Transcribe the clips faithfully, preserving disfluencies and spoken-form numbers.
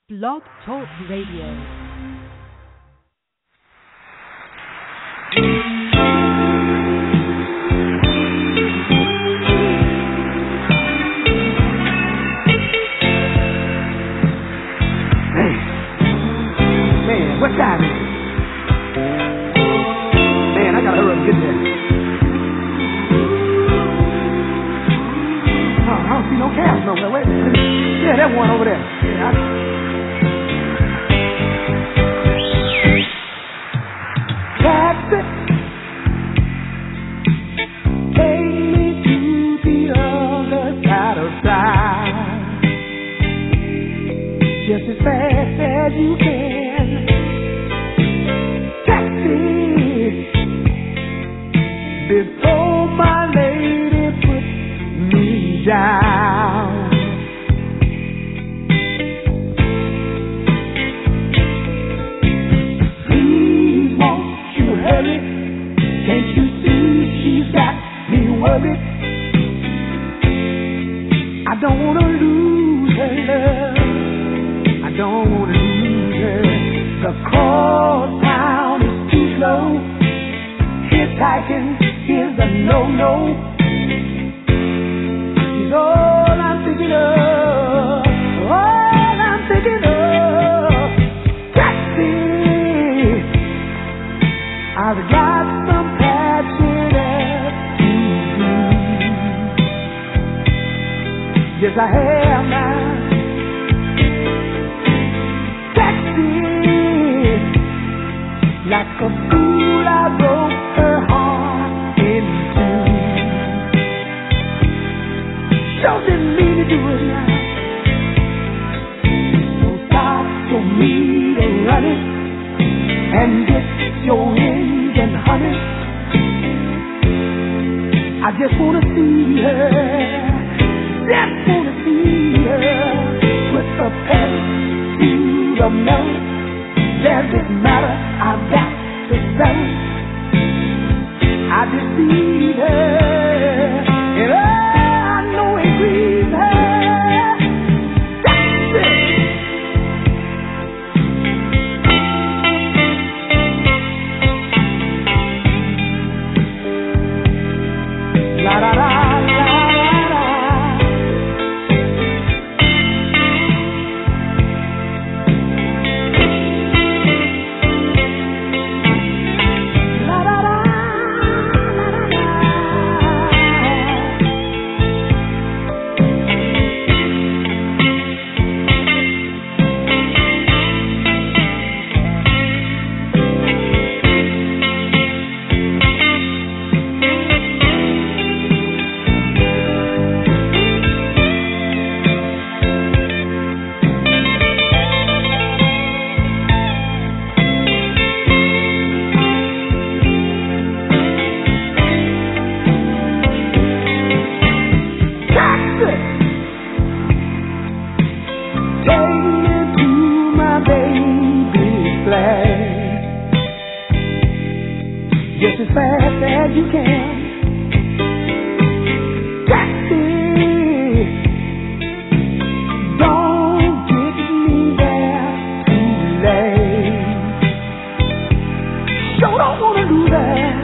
Blog Talk Radio. What time is it? Man, I gotta hurry up and get there. Oh, I don't see no cabs nowhere. Wait a minute. Yeah, that one over there. Yeah, I... Taxi, take me to the other side of town, just as fast as you can. Before my lady puts me down, please won't you hurry? Can't you see she's got me worried? I don't want to lose her love, I don't want to lose her. The cross town is too slow, hitchhiking is a no-no. She's all I'm thinking of, all I'm thinking of. Taxi, I've got some patching up to do. Yes, I have now. Taxi, like a fool I broke her heart into. Sure didn't mean to do it now. So stop your meter running and get your engine humming. I just wanna see her, just wanna see her with the pedal to the metal. Does it matter? I've got to settle. I just need her, and oh, I know it grieves her. That's it. La da da la da da. La da da. Just as fast as you can. Taxi, don't get me there too late. Sure don't wanna do that.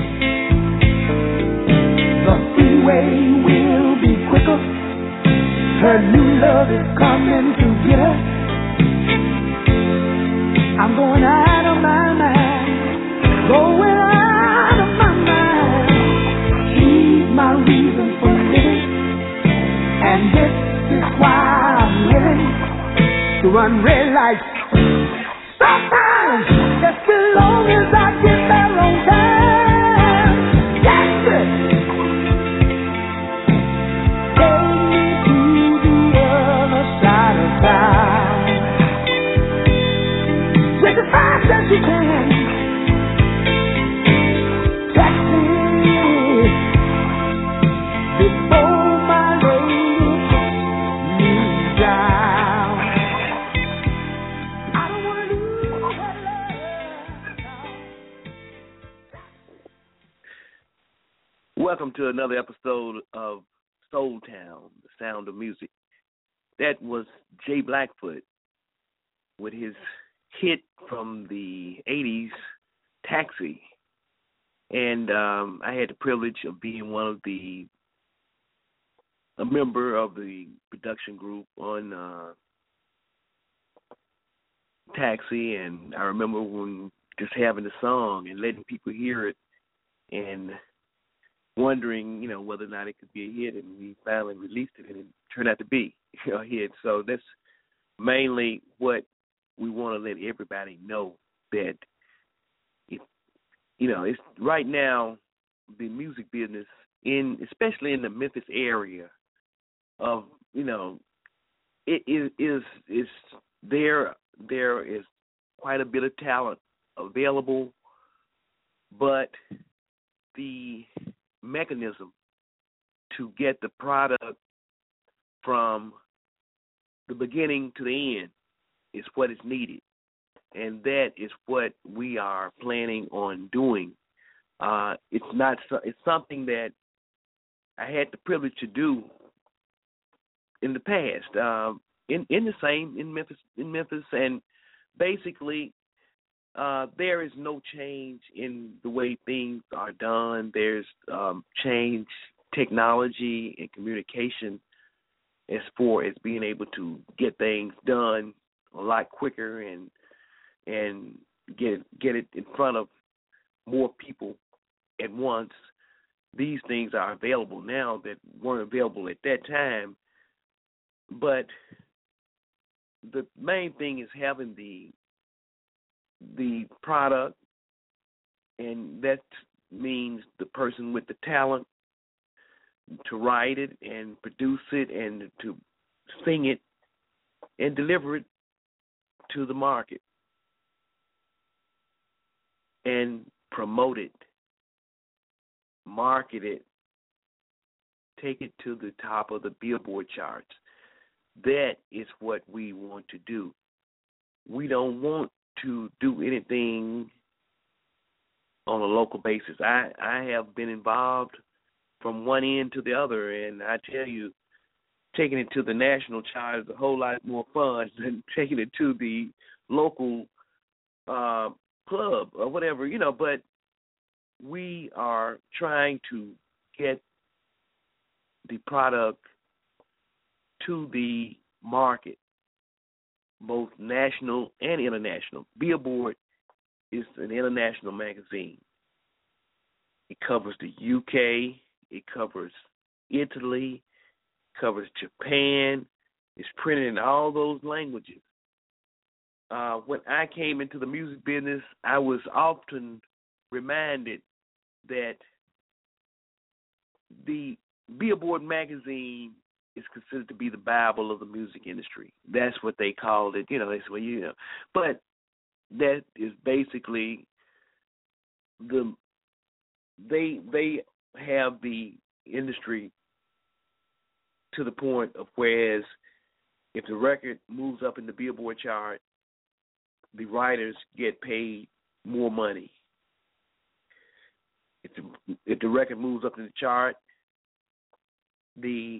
The freeway will be quicker. Her new love is coming to get her. I'm going out of my mind, going out of my mind. She's my reason for living, and this is why I'm living, to run red lights. Sometimes, just as long as I get there on time. That's it. Take me to the other side of town, just as fast as you can. Taxi, before my lady puts me down. I don't want to lose her love. Welcome to another episode of Soul Town, the sound of music. That was Jay Blackfoot with his hit from the eighties, Taxi. And um, I had the privilege of being one of the, a member of the production group on uh, Taxi. And I remember when just having the song and letting people hear it and wondering, you know, whether or not it could be a hit. And we finally released it, and it turned out to be a hit. So that's mainly what we want to let everybody know, that if, you know, it's right now the music business in, especially in the Memphis area, of, you know, it is is is there there is quite a bit of talent available, but the mechanism to get the product from the beginning to the end is what is needed, and that is what we are planning on doing. Uh, it's not. It's something that I had the privilege to do in the past, uh, in in the same in Memphis, in Memphis, and basically, uh, there is no change in the way things are done. There's um, change, technology, and communication as far as being able to get things done a lot quicker and and get it, get it in front of more people at once. These things are available now that weren't available at that time. But the main thing is having the the product, and that means the person with the talent to write it and produce it and to sing it and deliver it to the market and promote it, market it, take it to the top of the Billboard charts. That is what we want to do. We don't want to do anything on a local basis. I, I have been involved from one end to the other, and I tell you, taking it to the national chart is a whole lot more fun than taking it to the local uh, club or whatever, you know, but we are trying to get the product to the market, both national and international. Billboard is an international magazine. It covers the U K, it covers Italy, covers Japan. It's printed in all those languages. Uh, when I came into the music business, I was often reminded that the Billboard magazine is considered to be the Bible of the music industry. That's what they called it. You know, they said, well, you know, but that is basically the they they have the industry to the point of whereas if the record moves up in the Billboard chart, the writers get paid more money. If the, if the record moves up in the chart, the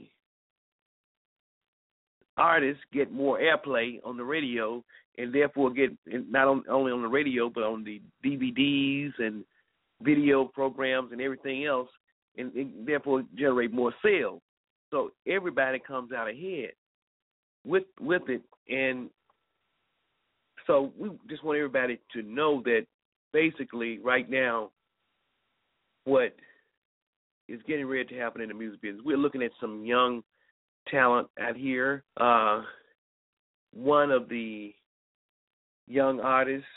artists get more airplay on the radio, and therefore get not on, only on the radio but on the D V Ds and video programs and everything else, and, and therefore generate more sales. So everybody comes out ahead with with it, and so we just want everybody to know that basically right now what is getting ready to happen in the music business, we're looking at some young talent out here. Uh, one of the young artists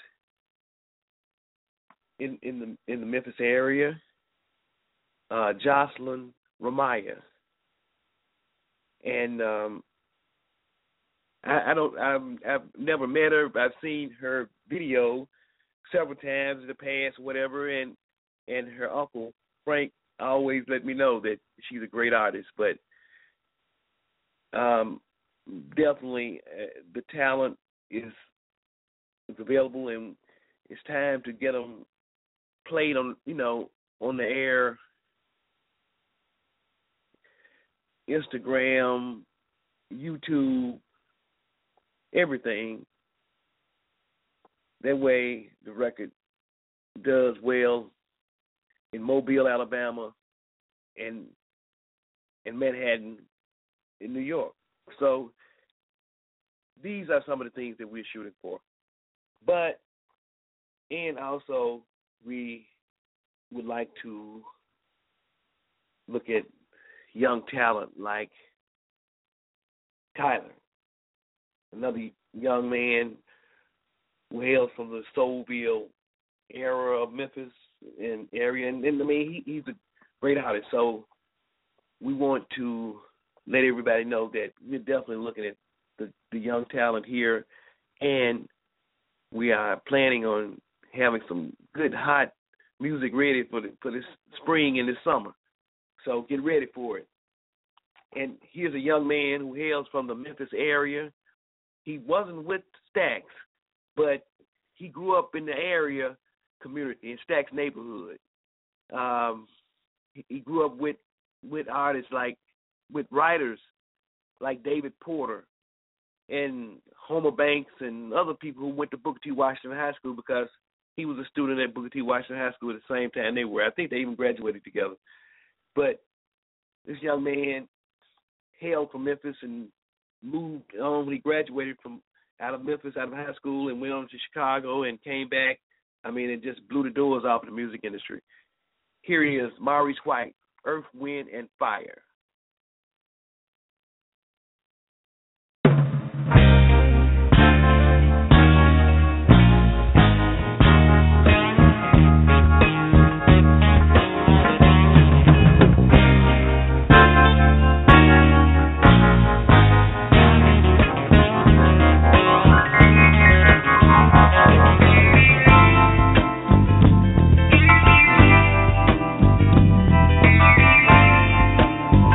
in, in the in the Memphis area, uh, Jocelyn Ramaya, and um, I, I don't I've, I've never met her, but I've seen her video several times in the past, whatever, and and her uncle Frank always let me know that she's a great artist, but um, definitely uh, the talent is, is available, and it's time to get them played on, you know, on the air, Instagram, YouTube, everything, That way the record does well in Mobile, Alabama, and in Manhattan, in New York. So these are some of the things that we're shooting for. But, and also we would like to look at young talent like Tyler, another young man who hails from the Soulville era of Memphis and area, and, and I mean he, he's a great artist. So we want to let everybody know that we're definitely looking at the, the young talent here, and we are planning on having some good hot music ready for the, for this spring and this summer. So get ready for it. And here's a young man who hails from the Memphis area. He wasn't with Stax, but he grew up in the area community, in Stax neighborhood. Um, he, he grew up with, with artists like, with writers like David Porter and Homer Banks and other people who went to Booker T. Washington High School, because he was a student at Booker T. Washington High School at the same time they were. I think they even graduated together. But this young man hailed from Memphis and moved on when he graduated from out of Memphis, out of high school, and went on to Chicago and came back. I mean, it just blew the doors off the music industry. Here he is, Maurice White, Earth, Wind, and Fire. Thank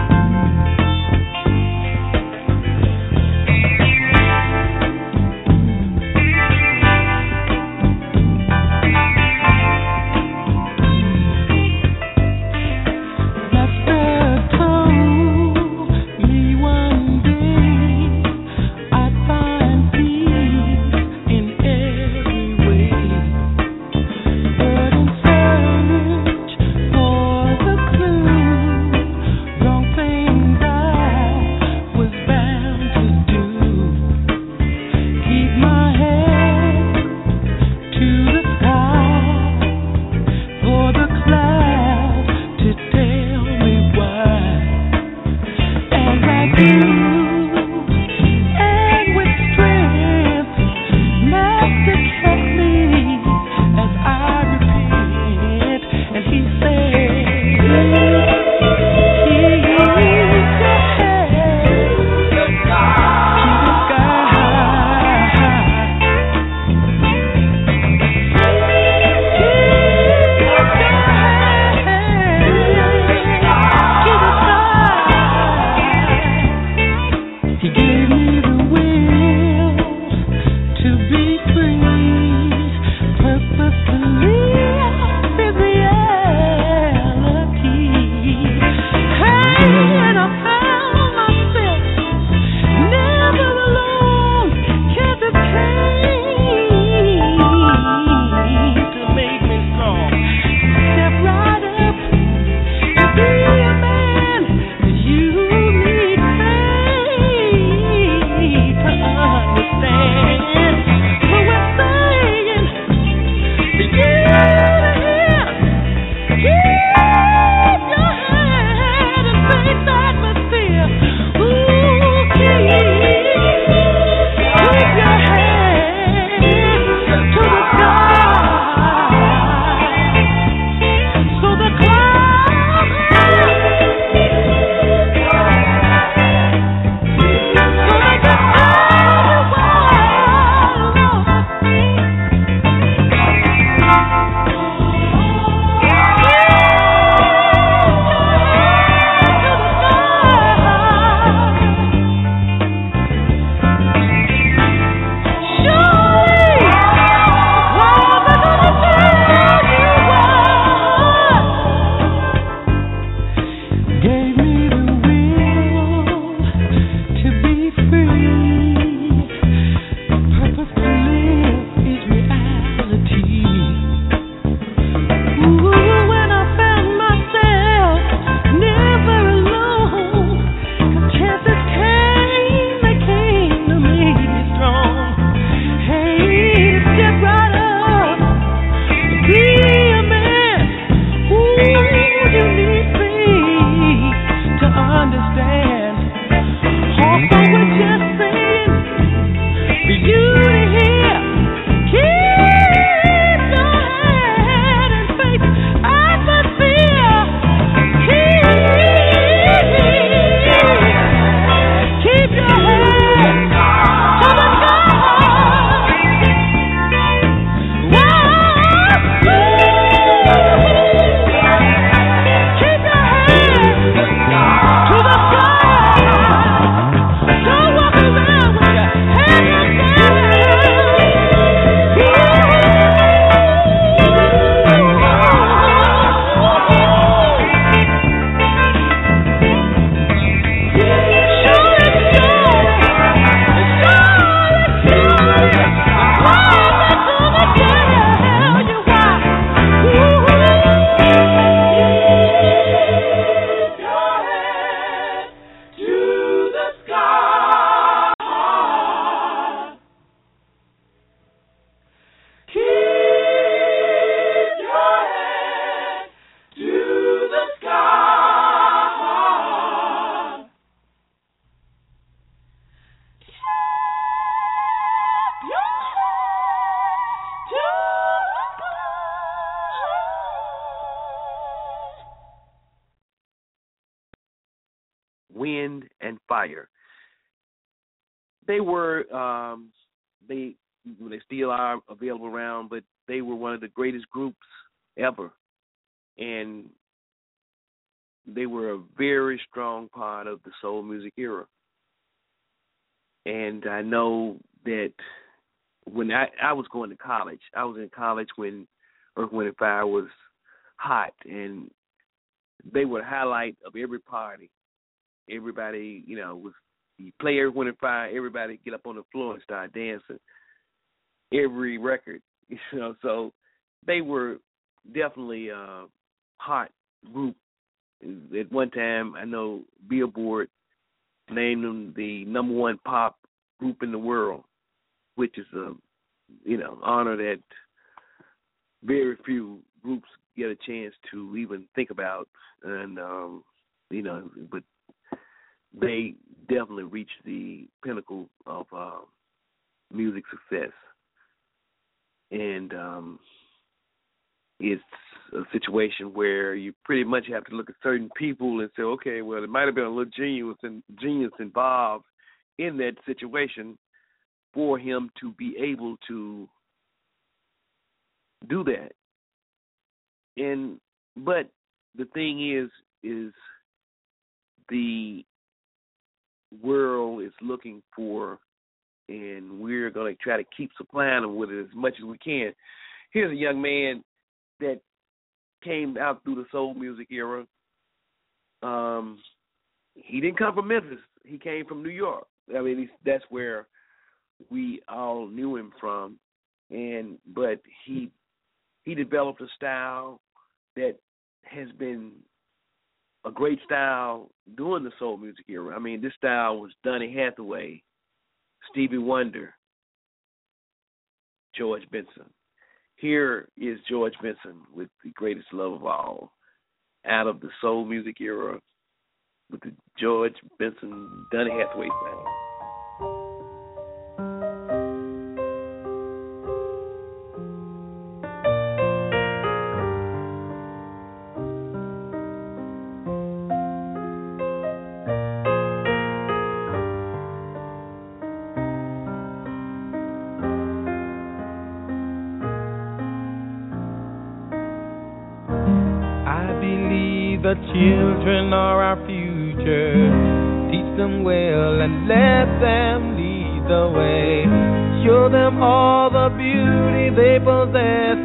fire. They were, um, they they still are available around, but they were one of the greatest groups ever. And they were a very strong part of the soul music era. And I know that when I, I was going to college, I was in college when Earth, Wind and Fire was hot, and they were the highlight of every party. Everybody, you know, was you play Earth, Wind and Fire, everybody get up on the floor and start dancing. Every record, you know, so they were definitely a hot group. At one time, I know Billboard named them the number one pop group in the world, which is a, you know, honor that very few groups get a chance to even think about. And, um, you know, but they definitely reached the pinnacle of uh, music success. And um, it's a situation where you pretty much have to look at certain people and say, okay, well, there might have been a little genius and genius involved in that situation for him to be able to do that. And but the thing is, is the world is looking for, and we're going to try to keep supplying them with it as much as we can. Here's a young man that came out through the soul music era. Um, he didn't come from Memphis. He came from New York. I mean, he's, that's where we all knew him from. And but he he developed a style that has been a great style during the soul music era. I mean, this style was Donny Hathaway, Stevie Wonder, George Benson. Here is George Benson with The Greatest Love of All, out of the soul music era with the George Benson, Donny Hathaway sound. The children are our future. Teach them well and let them lead the way. Show them all the beauty they possess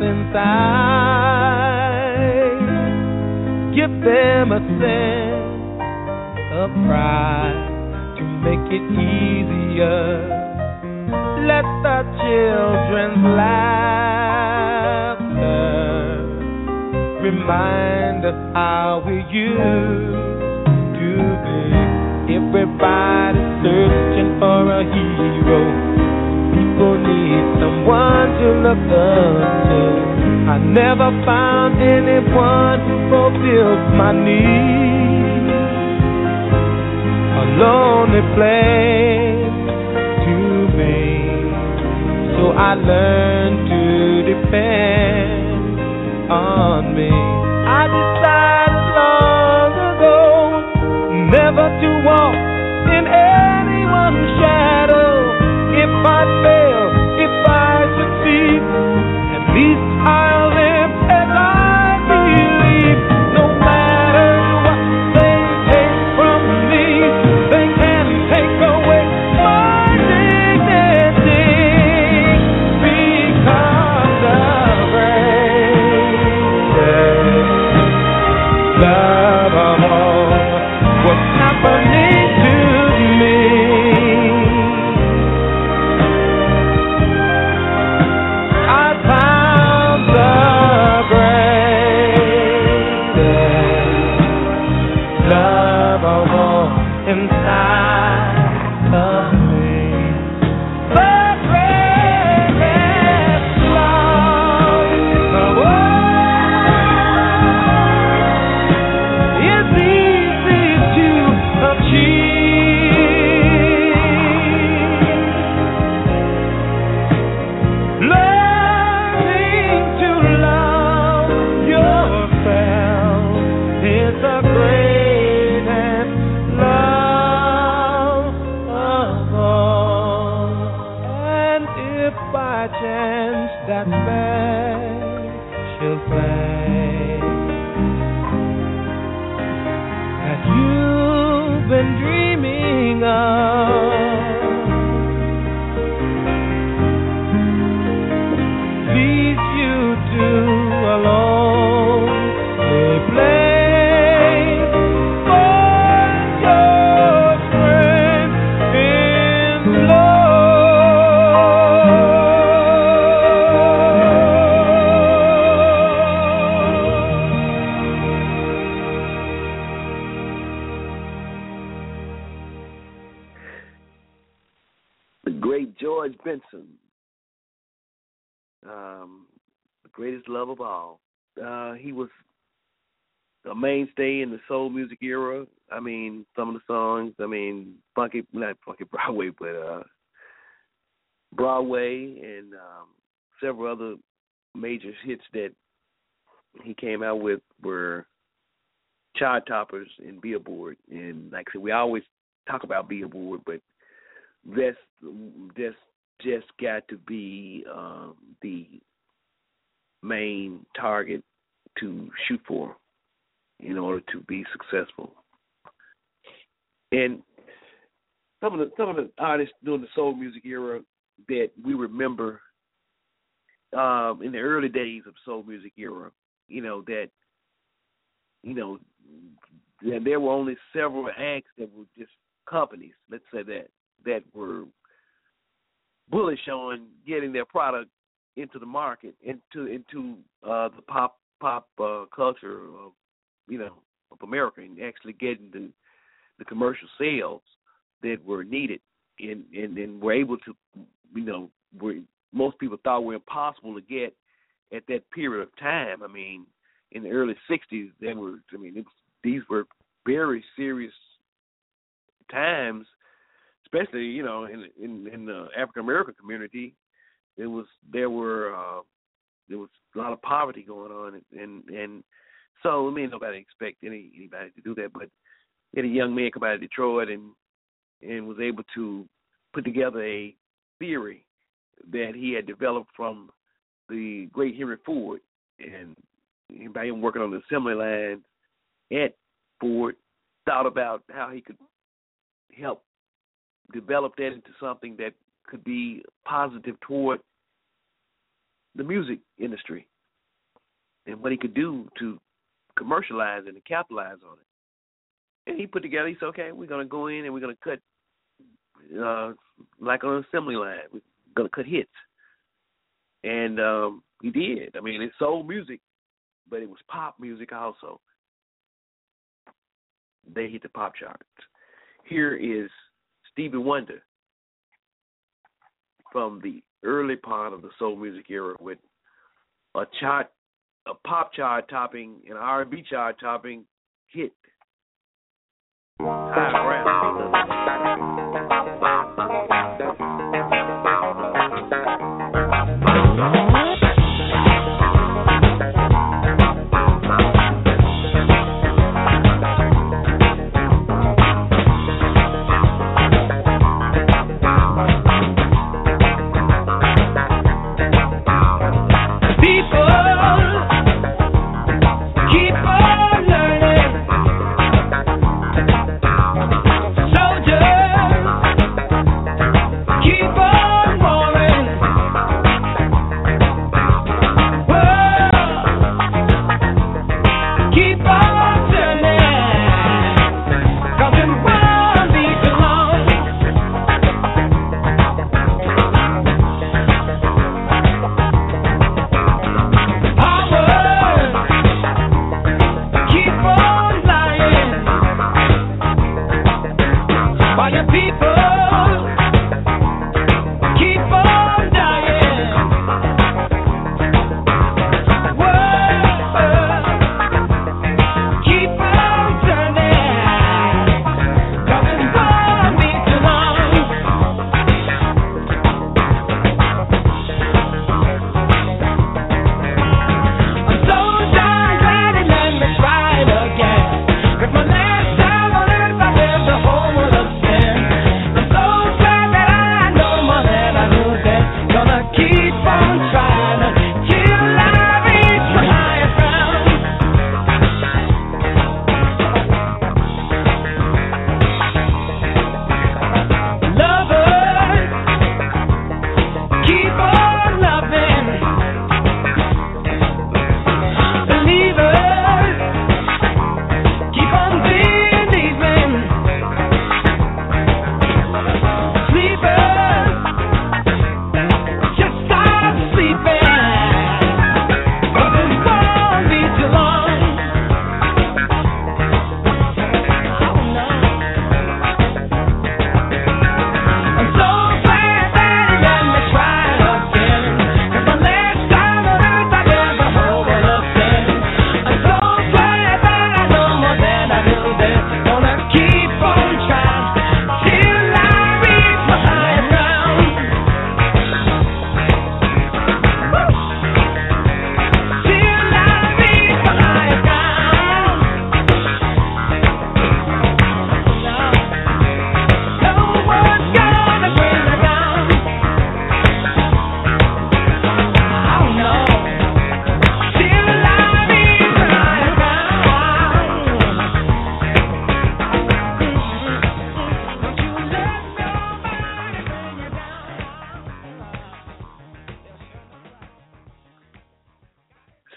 inside. Give them a sense of pride to make it easier. Let the children's laughter remind us how we used to be. Everybody's searching for a hero. People need someone to look up to. I never found anyone who fulfilled my needs. A lonely place to be. So I learned to depend on me. I decided long ago never to walk in anyone's shadow. If I fail, if I succeed, at least I'll live as I believe. No matter what they take from me, they can't take away my dignity because of grace. by chance that special thing that you've been dreaming of leads you to a lonely place. Find your strength in The great George Benson, um, the greatest love of all. Uh, he was a mainstay in the soul music era. I mean, some of the songs, I mean, funky, not funky Broadway, but uh, Broadway and um, several other major hits that he came out with were chart toppers in Billboard. And like I said, we always talk about Billboard, but that's that's just got to be um, the main target to shoot for in order to be successful. And some of the some of the artists during the soul music era that we remember um, in the early days of soul music era, you know, that you know that there were only several acts that were just companies, let's say that, that were bullish on getting their product into the market, into into uh, the pop pop uh, culture of you know of America, and actually getting the the commercial sales that were needed, and and, and were able to you know were most people thought were impossible to get at that period of time. I mean, in the early sixties, there were I mean it, these were very serious times. Especially, you know, in in, in the African American community, it was there were uh, there was a lot of poverty going on, and and so I mean nobody expect any anybody to do that, but we had a young man come out of Detroit and and was able to put together a theory that he had developed from the great Henry Ford, and by him working on the assembly line at Ford, thought about how he could help develop that into something that could be positive toward the music industry and what he could do to commercialize it and capitalize on it. And he put together, he said, okay, we're going to go in and we're going to cut, uh, like on an assembly line, we're going to cut hits. And um, he did. I mean, it's soul music, but it was pop music also. They hit the pop charts. Here is Stevie Wonder from the early part of the soul music era with a chart, a pop chart topping, an R and B chart topping hit. High around. So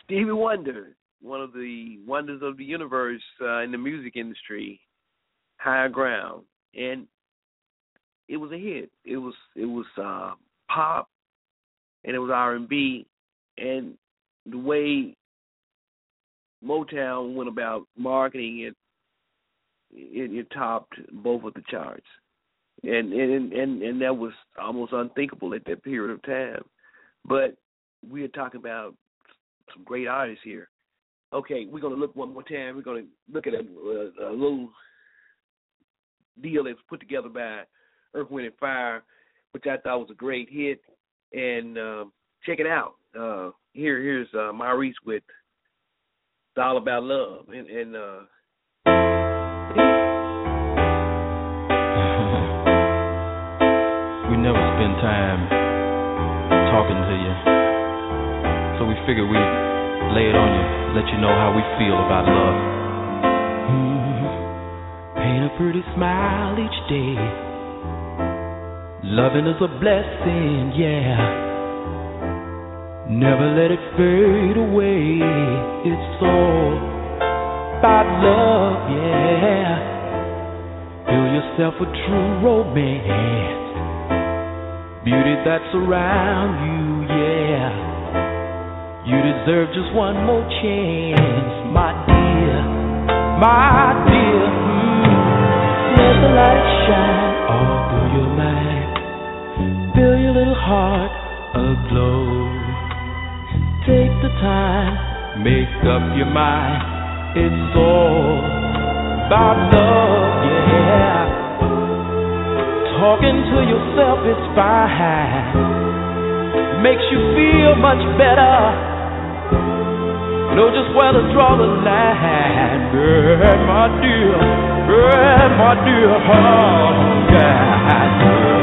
Stevie Wonder, one of the wonders of the universe uh, in the music industry, Higher Ground, and it was a hit. It was it was uh, pop, and it was R and B, and the way Motown went about marketing it, it, it topped both of the charts, and and and and that was almost unthinkable at that period of time. But we are talking about some great artists here. Okay, we're going to look one more time. We're going to look at a, a, a little deal that's put together by Earth, Wind and Fire, which I thought was a great hit. And uh, check it out. Uh, here, here's uh, Maurice with "It's All About Love." And, and uh, we never spend time talking to you, so we figured we'd lay it on you, let you know how we feel about love. Mm-hmm. Paint a pretty smile each day. Loving is a blessing, yeah. Never let it fade away. It's all about love, yeah. Fill yourself with true romance. Beauty that's around you, yeah. You deserve just one more chance, my dear, my dear. Mm. Let the light shine all through your mind. Fill your little heart aglow. Take the time, make up your mind. It's all about love, yeah. Talking to yourself is fine. Makes you feel much better. Know just where to draw the line. Girl, my dear, girl, my dear, oh, God.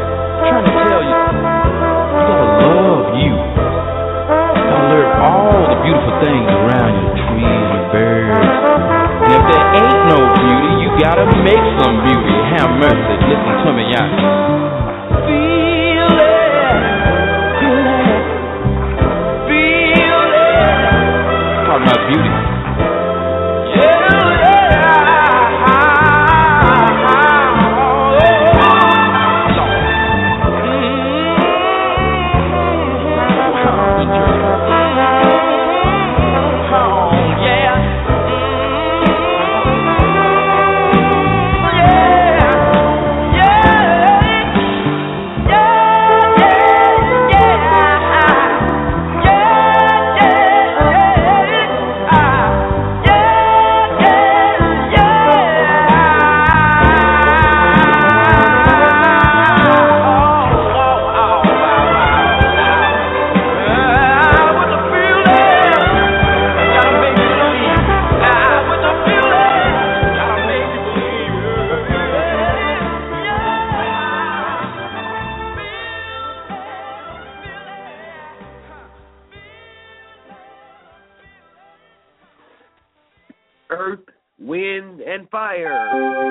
Trying to tell you, you gotta love you. You gotta learn all the beautiful things around you, trees and birds. And if there ain't no beauty, you gotta make some beauty. Have mercy, listen to me, y'all. Feel it, feel it, feel it. Talking about beauty. Earth, Wind, and Fire.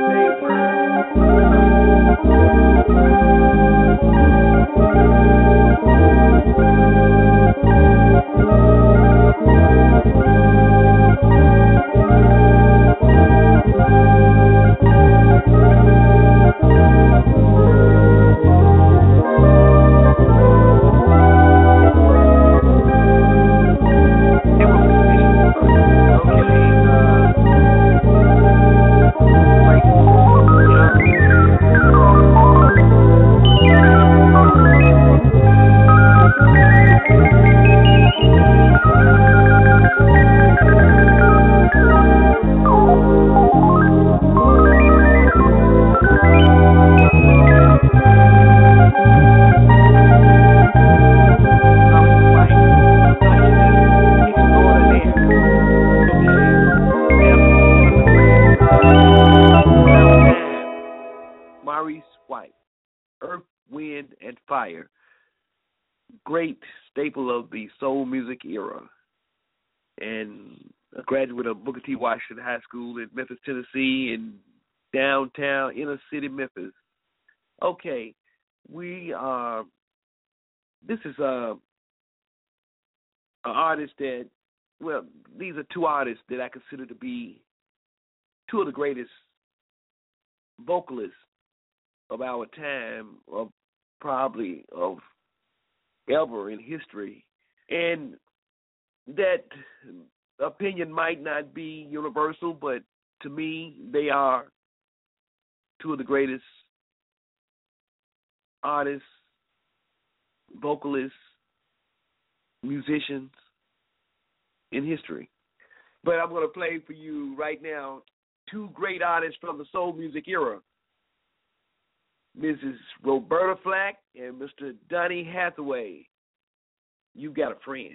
Earth, Wind, and Fire. Great staple of the soul music era. And a graduate of Booker T. Washington High School in Memphis, Tennessee, in downtown inner city Memphis. Okay, we are, this is a, an artist that, well, these are two artists that I consider to be two of the greatest vocalists of our time, or probably of ever in history. And that opinion might not be universal, but to me, they are two of the greatest artists, vocalists, musicians in history. But I'm going to play for you right now two great artists from the soul music era, Missus Roberta Flack and Mister Donny Hathaway. You Got a Friend.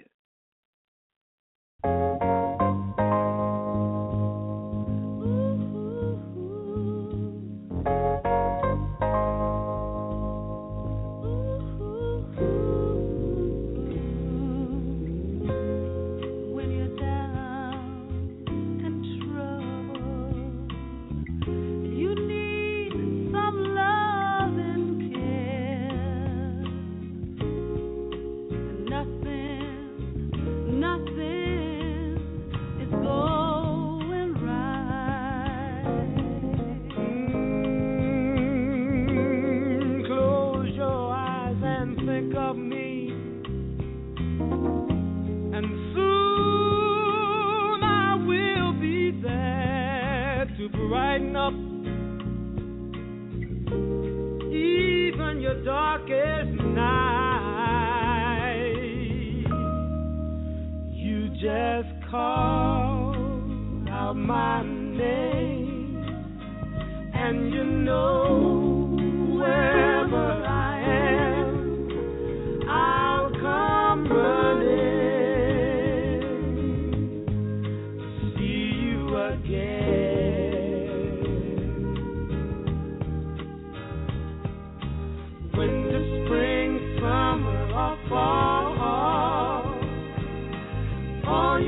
Fall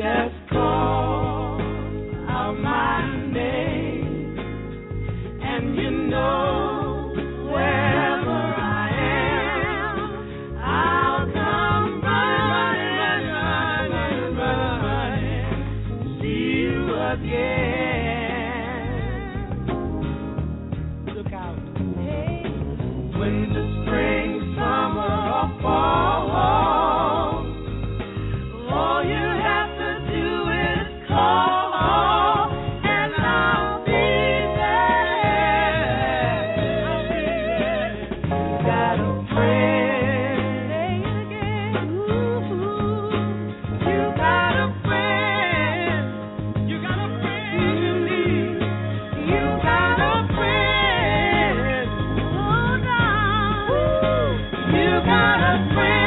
just call out my name, and you know wherever I am, I'll come running, running, running, running, see you again. Look out. Hey. When the spring, summer, or fall, all you have to do is call, and I'll be there. I'll be there. Got a friend. Say it again. Ooh, you got a friend. You got a friend. You got a friend. Oh, now. You got a friend.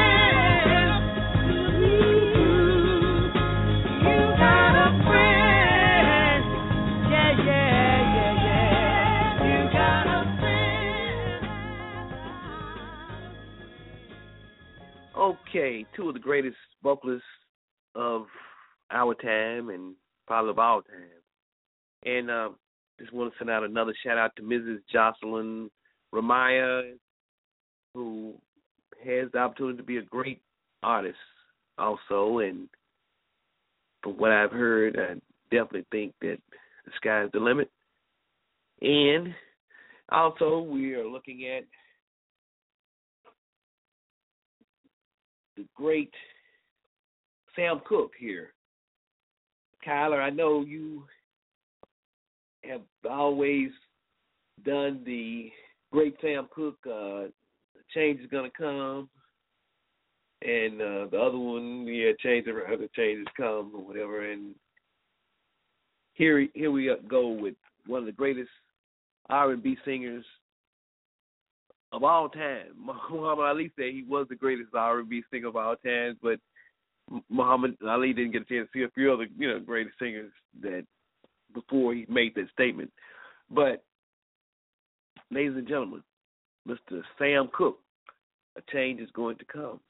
Okay, two of the greatest vocalists of our time and probably of all time. And uh, just want to send out another shout out to Missus Jocelyn Ramaya, who has the opportunity to be a great artist also. And from what I've heard, I definitely think that the sky's the limit. And also, we are looking at the great Sam Cooke here. Kyler, I know you have always done the great Sam Cooke, uh, Change is Gonna Come, and uh, the other one, yeah, Change, the Change has Come, or whatever. And here, here we go with one of the greatest R and B singers of all time. Muhammad Ali said he was the greatest R and B singer of all time, but Muhammad Ali didn't get a chance to see a few other, you know, greatest singers that before he made that statement. But, ladies and gentlemen, Mister Sam Cooke, a change is going to come.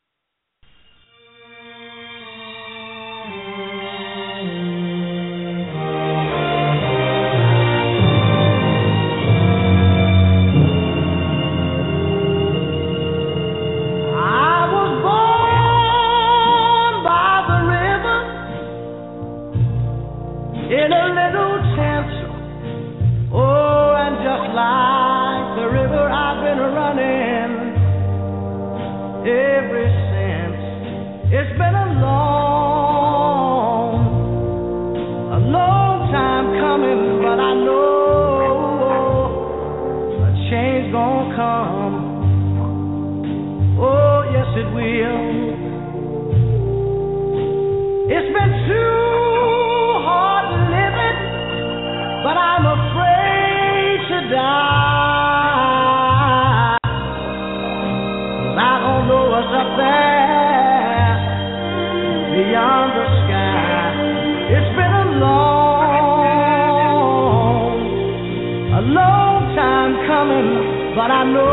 But I know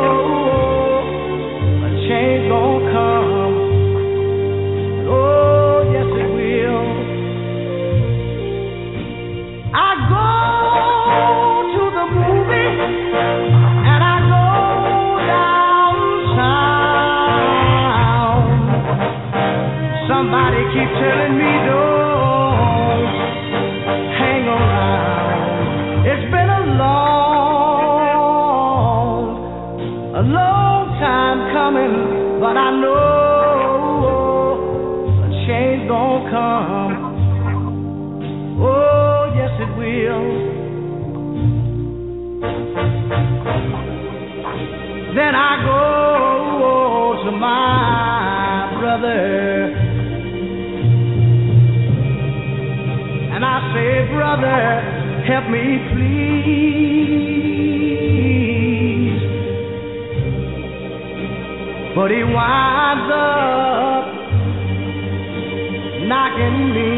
a change gon' come. Oh, yes it will. I go to the movie and I go downtown. Somebody keep telling me don't hang around. It's been a long A long time coming, but I know a change gon' come. Oh, yes it will. Then I go to my brother and I say, brother, help me please. But he winds up knocking me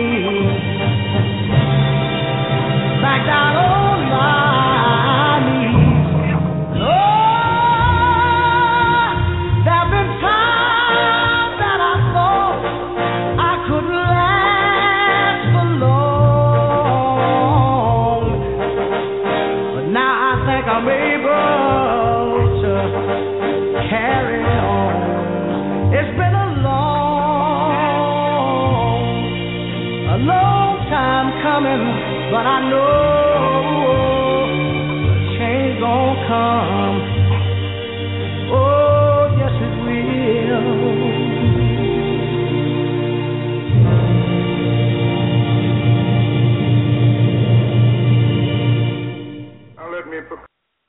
back down on my knees. Oh, there've been times that I thought I could last. A long time coming, but I know change gon' come. Oh, yes it will. Now let me prepare.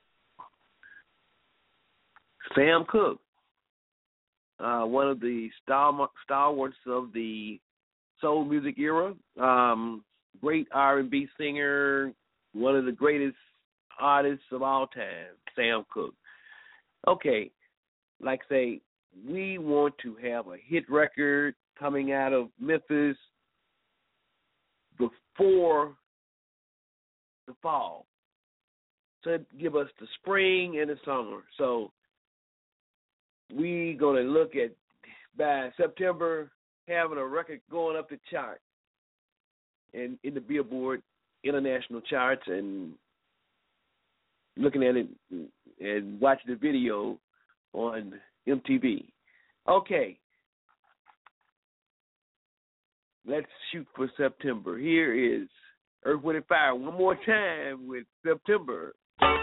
Sam Cooke, uh, one of the star- stalwarts of the soul music era, um, great R and B singer, one of the greatest artists of all time, Sam Cooke. Okay, like I say, we want to have a hit record coming out of Memphis before the fall. So give us the spring and the summer. So we going to look at, by September, having a record going up the chart and in the Billboard international charts, and looking at it and watching the video on M T V. Okay, let's shoot for September. Here is Earth, Wind and Fire one more time with September.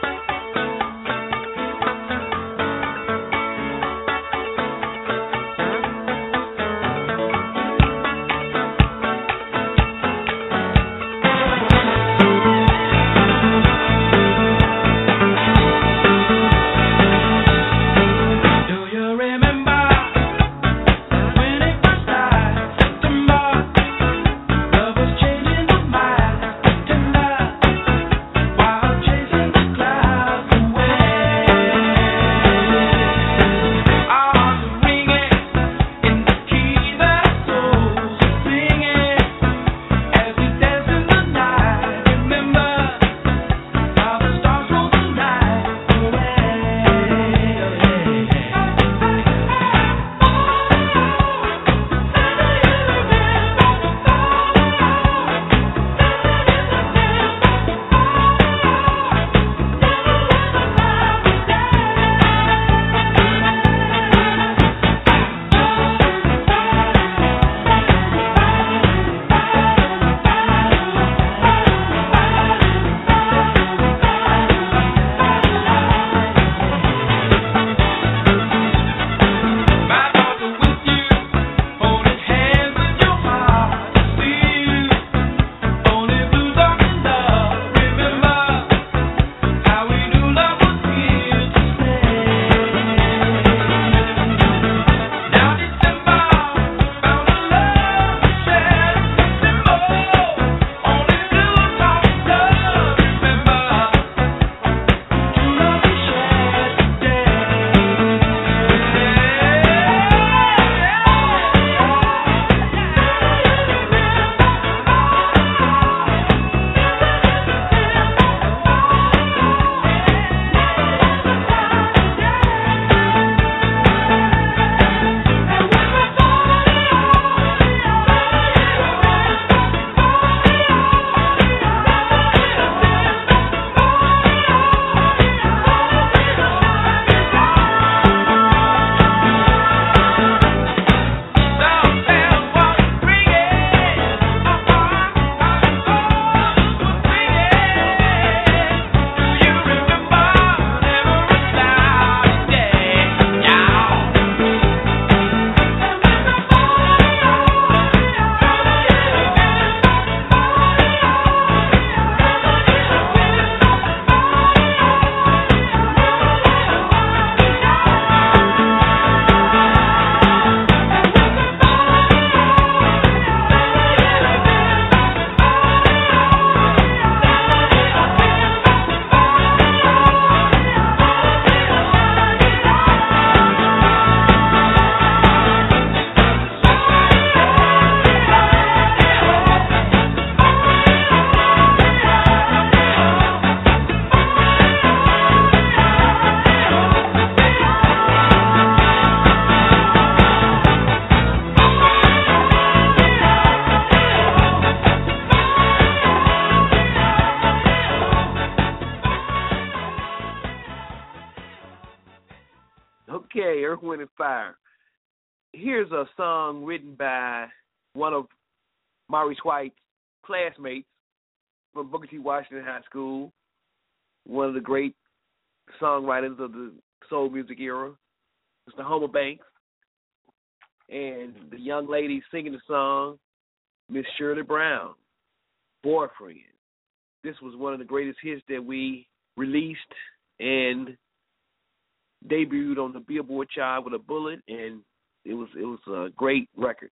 Okay, Earth, Wind and Fire. Here's a song written by one of Maurice White's classmates from Booker T. Washington High School, one of the great songwriters of the soul music era, Mister Homer Banks, and the young lady singing the song, Miss Shirley Brown, Boyfriend. This was one of the greatest hits that we released and debuted on the Billboard chart with a bullet, and it was it was a great record.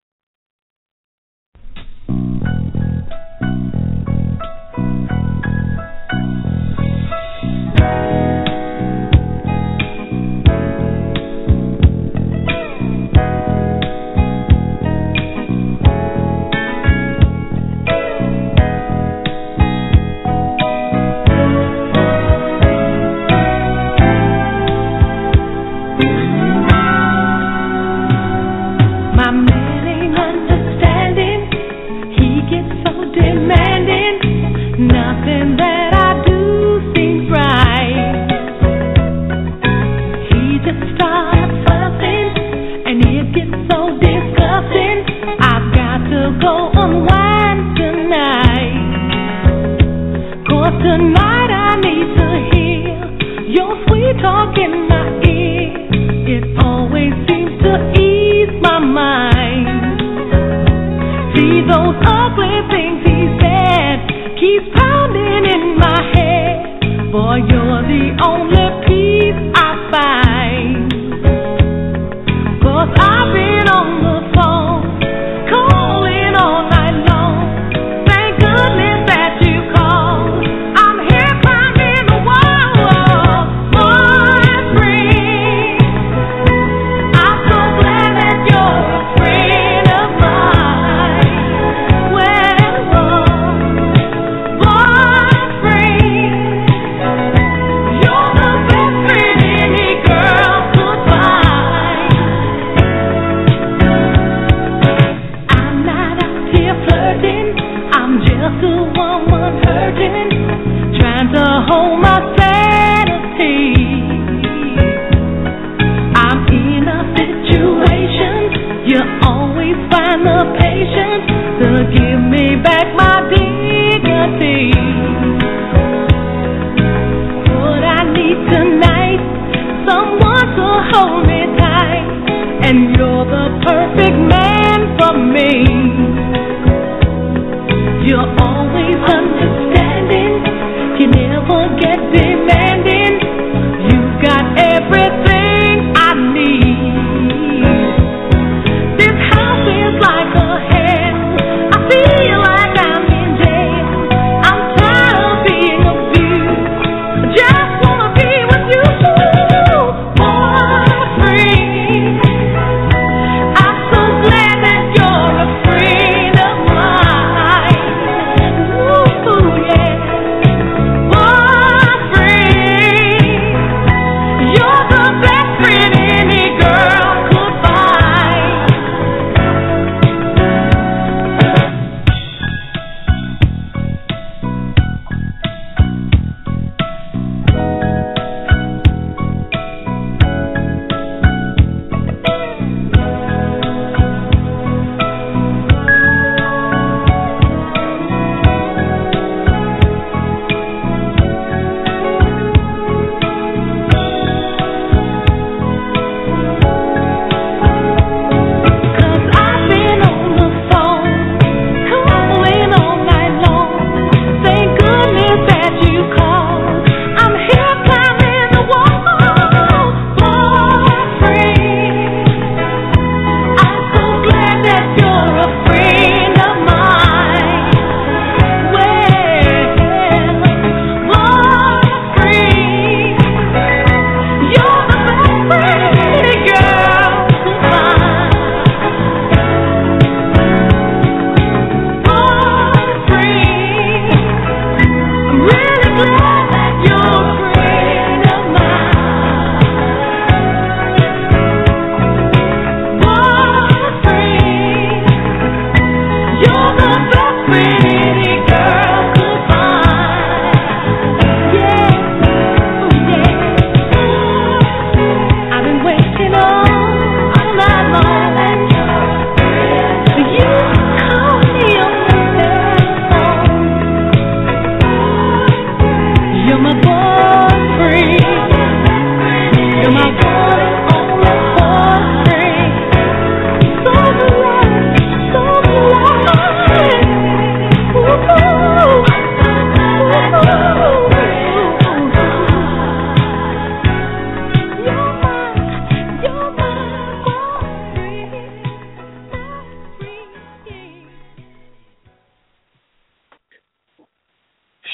You call me a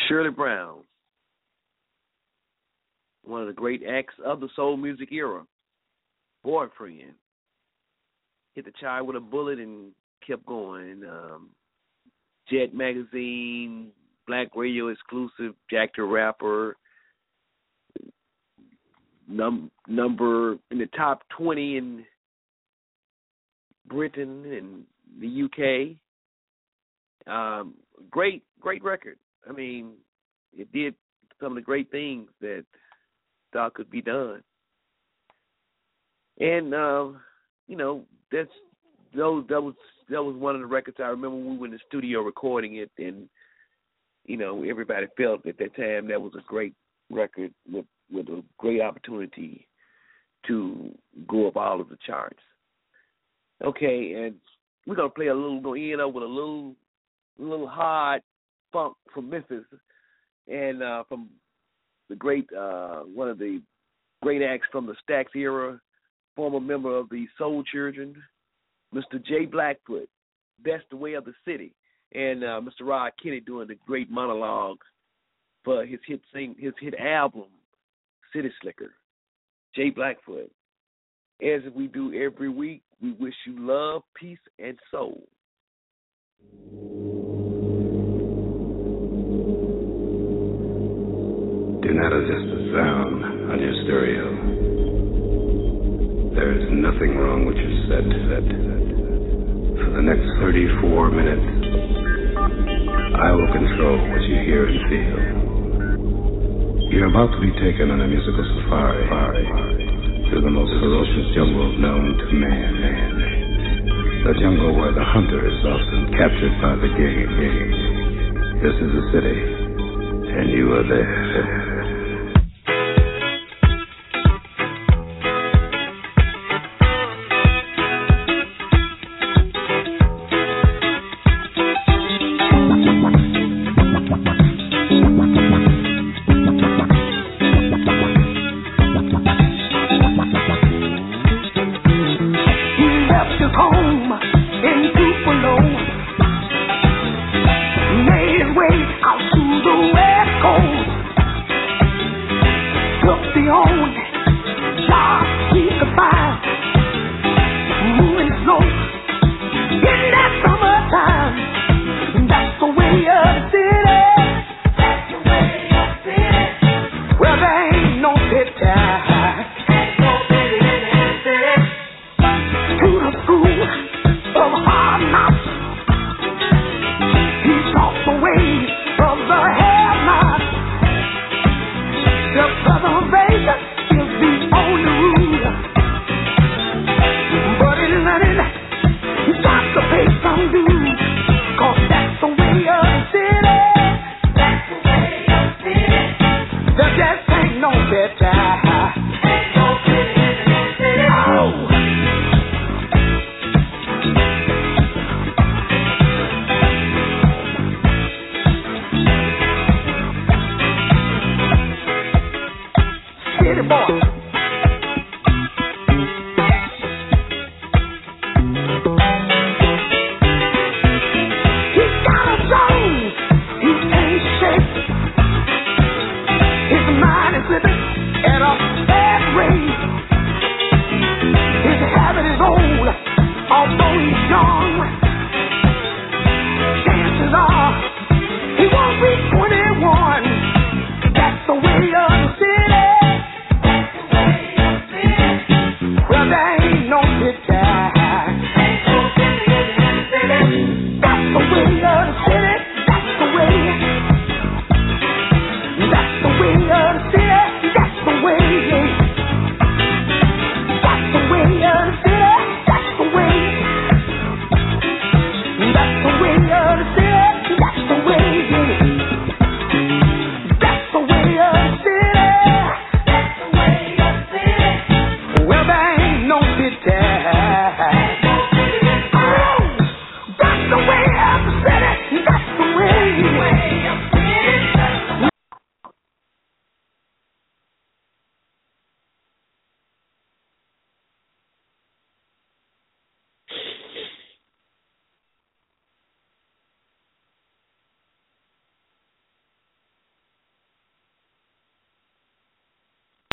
Shirley Brown, one of the great acts of the soul music era, Boyfriend, hit the child with a bullet and kept going. Um, Jet Magazine, Black Radio exclusive, Jack the Rapper, num- number in the top twenty in Britain and the U K. Um, great, great record. I mean, it did some of the great things that thought could be done. And, uh, you know, that's those, that was that was one of the records I remember when we were in the studio recording it, and, you know, everybody felt at that time that was a great record with, with a great opportunity to go up all of the charts. Okay, and we're going to play a little, going to end up with a little, little hard funk from Memphis, and uh, from the great, uh, one of the great acts from the Stax era, former member of the Soul Children, Mister Jay Blackfoot, That's the Way of the City, and uh, Mister Rod Kenny doing the great monologue for his hit sing, his hit album, City Slicker. Jay Blackfoot. As we do every week, we wish you love, peace, and soul. Do not adjust the sound on your stereo. There is nothing wrong with your set. For the next thirty-four minutes, I will control what you hear and feel. You're about to be taken on a musical safari through the most ferocious jungle known to man. The jungle where the hunter is often captured by the game. This is the city, and you are there.